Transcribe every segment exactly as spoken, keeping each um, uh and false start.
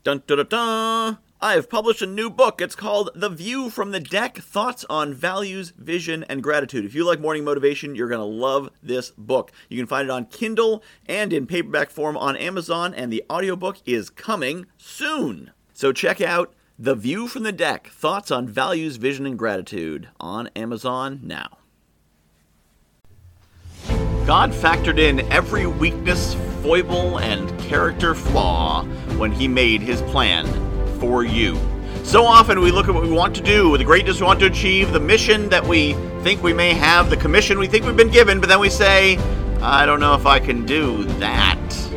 Dun dun dun dun! I've published a new book. It's called The View from the Deck, Thoughts on Values, Vision, and Gratitude. If you like morning motivation, you're going to love this book. You can find it on Kindle and in paperback form on Amazon, and the audiobook is coming soon. So check out The View from the Deck, Thoughts on Values, Vision, and Gratitude on Amazon now. God factored in every weakness, foible, and character flaw when he made his plan for you. So often we look at what we want to do, the greatness we want to achieve, the mission that we think we may have, the commission we think we've been given, but then we say, I don't know if I can do that.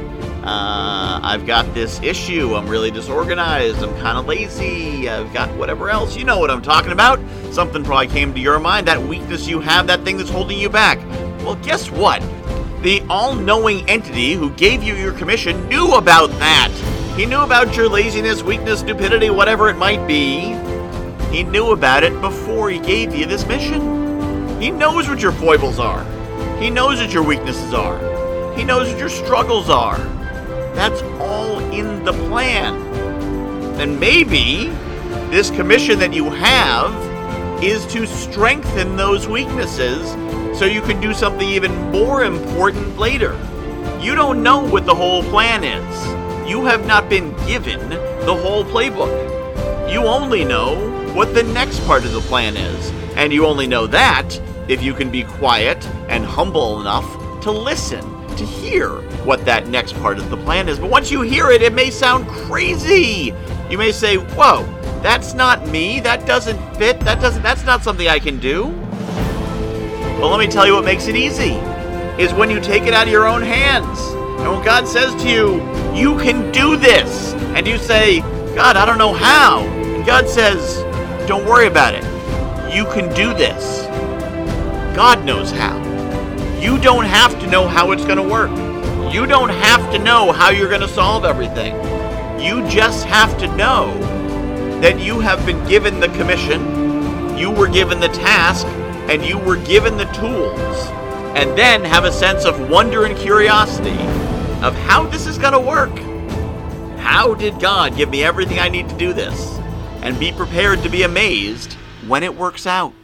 Uh, I've got this issue, I'm really disorganized, I'm kind of lazy, I've got whatever else. You know what I'm talking about. Something probably came to your mind, that weakness you have, that thing that's holding you back. Well, guess what? The all-knowing entity who gave you your commission knew about that. He knew about your laziness, weakness, stupidity, whatever it might be. He knew about it before he gave you this mission. He knows what your foibles are. He knows what your weaknesses are. He knows what your struggles are. That's all in the plan. And maybe this commission that you have is to strengthen those weaknesses so you can do something even more important later. You don't know what the whole plan is. You have not been given the whole playbook. You only know what the next part of the plan is. And you only know that if you can be quiet and humble enough to listen, to hear what that next part of the plan is. But once you hear it, it may sound crazy. You may say, whoa, that's not me. That doesn't fit. That doesn't, that's not something I can do. Well, let me tell you what makes it easy, is when you take it out of your own hands. And when God says to you, you can do this, and you say, God, I don't know how. And God says, don't worry about it. You can do this. God knows how. You don't have to know how it's going to work. You don't have to know how you're going to solve everything. You just have to know that you have been given the commission, you were given the task, and you were given the tools. And then have a sense of wonder and curiosity of how this is going to work. How did God give me everything I need to do this? And be prepared to be amazed when it works out.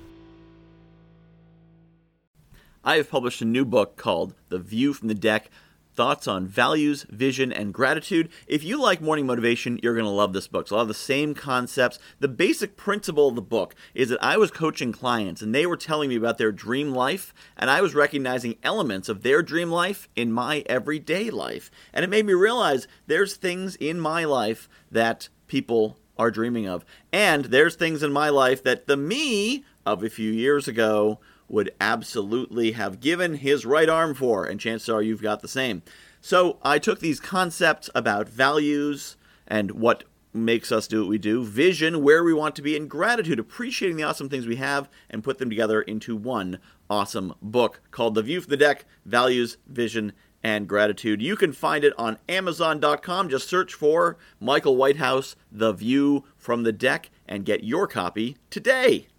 I have published a new book called The View from the Deck, Thoughts on Values, Vision, and Gratitude. If you like morning motivation, you're going to love this book. It's a lot of the same concepts. The basic principle of the book is that I was coaching clients, and they were telling me about their dream life, and I was recognizing elements of their dream life in my everyday life. And it made me realize there's things in my life that people are dreaming of. And there's things in my life that the me of a few years ago would absolutely have given his right arm for, and chances are you've got the same. So I took these concepts about values and what makes us do what we do, vision, where we want to be, and gratitude, appreciating the awesome things we have, and put them together into one awesome book called The View from the Deck, Values, Vision, and Gratitude. You can find it on Amazon dot com. Just search for Michael Whitehouse, The View from the Deck, and get your copy today.